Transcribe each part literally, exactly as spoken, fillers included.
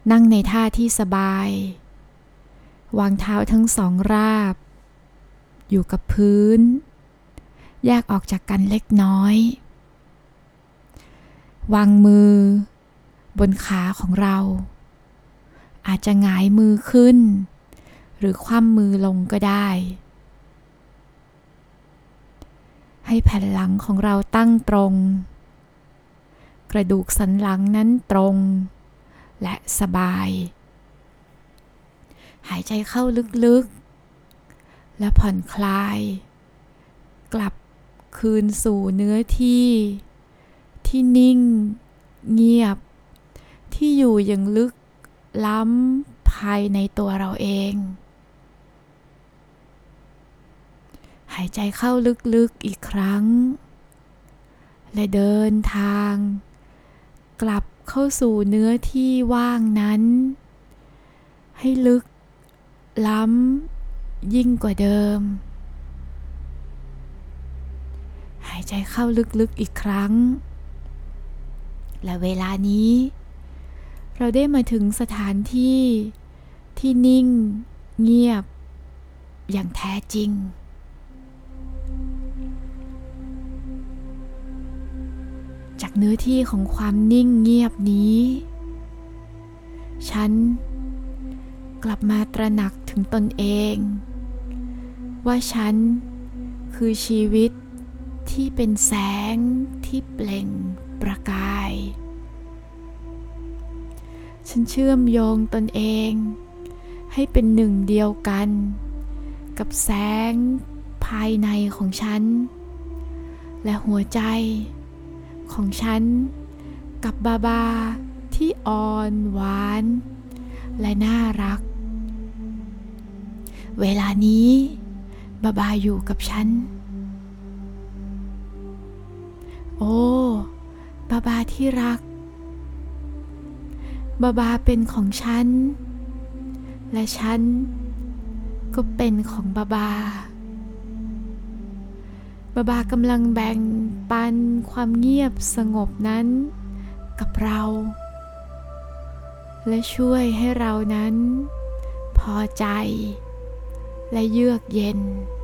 นั่งในท่าที่สบายวางเท้าทั้งสองราบอยู่กับพื้นแยกออกจากกันเล็กน้อยวางมือบนขาของเราอาจจะหงายมือขึ้นหรือคว่ำมือลงก็ได้ให้แผ่นหลังของเราตั้งตรงกระดูกสันหลังนั้นตรงและสบายหายใจเข้าลึกๆและผ่อนคลายกลับคืนสู่เนื้อที่ที่นิ่งเงียบที่อยู่อย่างลึกล้ำภายในตัวเราเองหายใจเข้าลึกๆอีกครั้งและเดินทางกลับเข้าสู่เนื้อที่ว่างนั้นให้ลึกล้ำยิ่งกว่าเดิมหายใจเข้าลึกๆอีกครั้งและเวลานี้เราได้มาถึงสถานที่ที่นิ่งเงียบอย่างแท้จริงจากเนื้อที่ของความนิ่งเงียบนี้ฉันกลับมาตระหนักถึงตนเองว่าฉันคือชีวิตที่เป็นแสงที่เปล่งประกายฉันเชื่อมโยงตนเองให้เป็นหนึ่งเดียวกันกับแสงภายในของฉันและหัวใจของฉันกับบาบาที่อ่อนหวานและน่ารักเวลานี้บาบาอยู่กับฉันโอ้บาบาที่รักบาบาเป็นของฉันและฉันก็เป็นของบาบาบาบากำลังแบ่งปันความเงียบสงบนั้นกับเราและช่วยให้เรานั้นพอใจและเยือกเย็น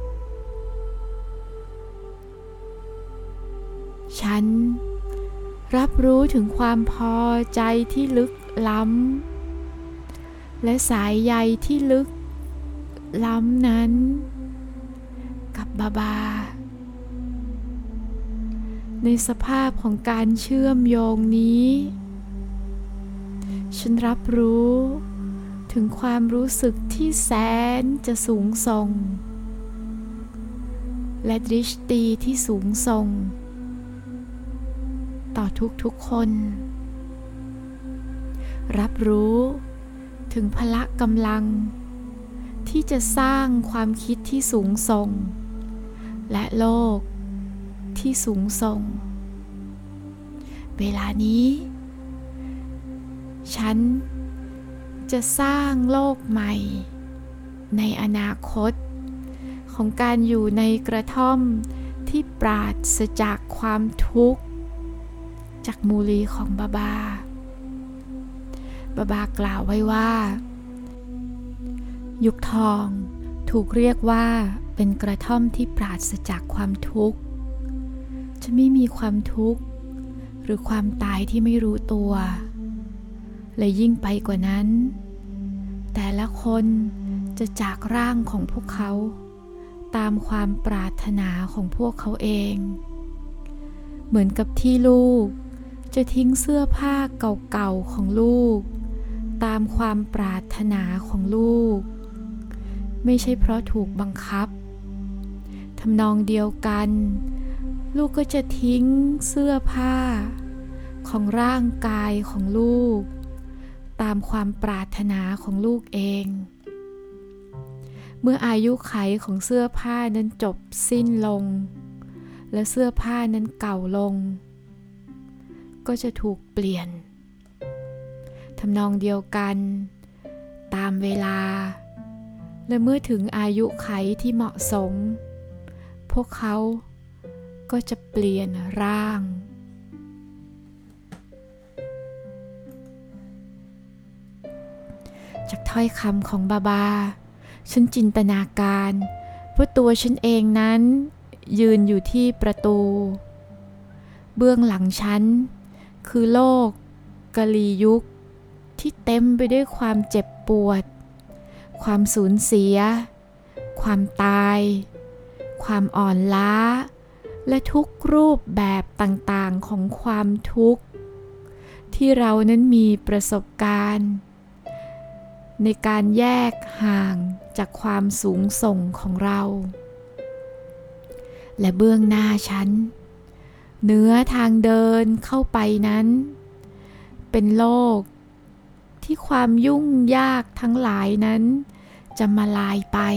ฉันรับรู้ถึงความพอใจที่ลึกล้ำและสายใยที่ลึกล้ำนั้นกับบาบาในสภาพของการเชื่อมโยงนี้ฉันรับรู้ถึงความรู้สึกที่แสนจะสูงส่งและดริชตีที่สูงส่งต่อทุกๆคนรับรู้ถึงพละกำลังที่จะสร้างความคิดที่สูงส่งและโลกที่สูงส่งเวลานี้ฉันจะสร้างโลกใหม่ในอนาคตของการอยู่ในกระท่อมที่ปราศจากความทุกข์จากมูลีของบาบาบาบากล่าวไว้ว่ายุคทองถูกเรียกว่าเป็นกระท่อมที่ปราศจากความทุกข์จะไม่มีความทุกข์หรือความตายที่ไม่รู้ตัวและยิ่งไปกว่านั้นแต่ละคนจะจากร่างของพวกเขาตามความปรารถนาของพวกเขาเองเหมือนกับที่ลูกจะทิ้งเสื้อผ้าเก่าๆของลูกตามความปรารถนาของลูกไม่ใช่เพราะถูกบังคับทำนองเดียวกันลูกก็จะทิ้งเสื้อผ้าของร่างกายของลูกตามความปรารถนาของลูกเองเมื่ออายุขัยของเสื้อผ้านั้นจบสิ้นลงและเสื้อผ้านั้นเก่าลงก็จะถูกเปลี่ยนทำนองเดียวกันตามเวลาและเมื่อถึงอายุขัยที่เหมาะสมพวกเขาก็จะเปลี่ยนร่างจากถ้อยคำของบาบาฉันจินตนาการว่าตัวฉันเองนั้นยืนอยู่ที่ประตูเบื้องหลังฉันคือโลกกาลียุคที่เต็มไปด้วยความเจ็บปวดความสูญเสียความตายความอ่อนล้าและทุกรูปแบบต่างๆของความทุกข์ที่เรานั้นมีประสบการณ์ในการแยกห่างจากความสูงส่งของเราและเบื้องหน้าฉันเนื้อทางเดินเข้าไปนั้นเป็นโลกที่ความยุ่งยากทั้งหลายนั้นจะมาลายไป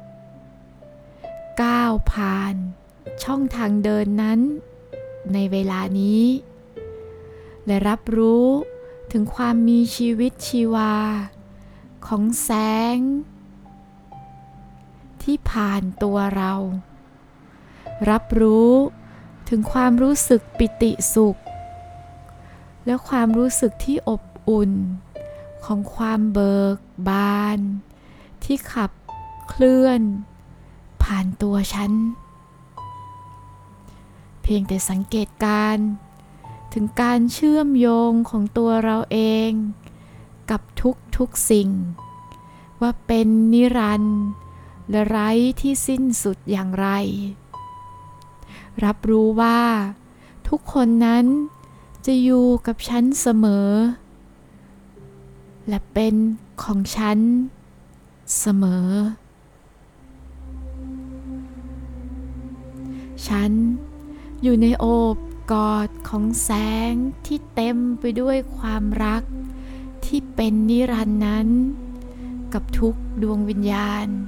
ก้าวผ่านช่องทางเดินนั้นในเวลานี้และรับรู้ถึงความมีชีวิตชีวาของแสงที่ผ่านตัวเรารับรู้ถึงความรู้สึกปิติสุขและความรู้สึกที่อบอุ่นของความเบิกบานที่ขับเคลื่อนผ่านตัวฉันเพียงแต่สังเกตการถึงการเชื่อมโยงของตัวเราเองกับทุกๆสิ่งว่าเป็นนิรันดร์และไร้ที่สิ้นสุดอย่างไรรับรู้ว่าทุกคนนั้นจะอยู่กับฉันเสมอและเป็นของฉันเสมอฉันอยู่ในโอบกอดของแสงที่เต็มไปด้วยความรักที่เป็นนิรันดร์นั้นกับทุกดวงวิญญาณ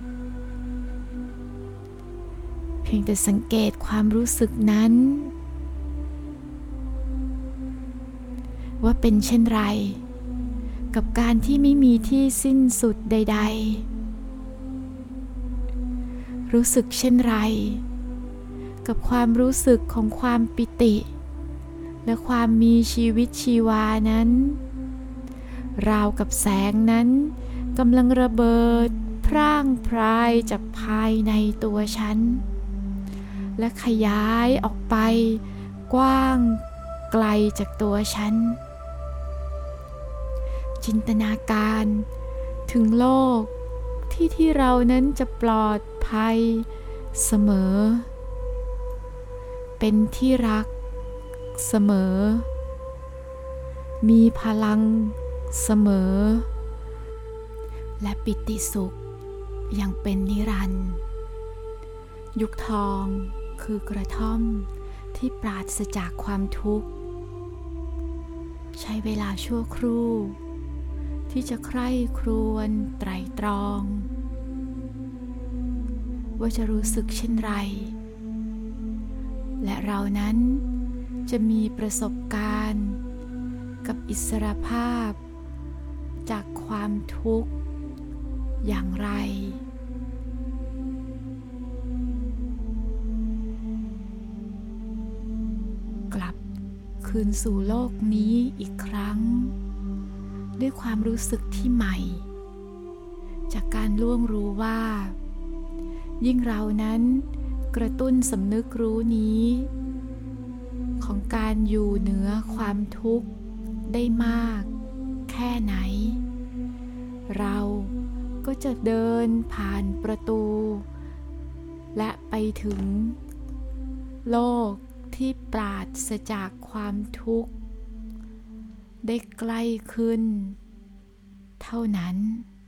เพียงแต่สังเกตความรู้สึกนั้นว่าเป็นเช่นไรกับการที่ไม่มีที่สิ้นสุดใดๆรู้สึกเช่นไรกับความรู้สึกของความปิติและความมีชีวิตชีวานั้นราวกับแสงนั้นกำลังระเบิดพร่างพรายจากภายในตัวฉันและขยายออกไปกว้างไกลจากตัวฉันจินตนาการถึงโลกที่ที่เรานั้นจะปลอดภัยเสมอเป็นที่รักเสมอมีพลังเสมอและปิติสุขยังเป็นนิรันดร์ยุคทองคือกระท่อมที่ปราศจากความทุกข์ใช้เวลาชั่วครู่ที่จะใคร่ครวญไตร่ตรองว่าจะรู้สึกเช่นไรและเรานั้นจะมีประสบการณ์กับอิสรภาพจากความทุกข์อย่างไรกลับคืนสู่โลกนี้อีกครั้งด้วยความรู้สึกที่ใหม่จากการล่วงรู้ว่ายิ่งเรานั้นกระตุ้นสำนึกรู้นี้ของการอยู่เหนือความทุกข์ได้มากแค่ไหนเราก็จะเดินผ่านประตูและไปถึงโลกที่ปราศจากความทุกข์ได้ใกล้ขึ้นเท่านั้น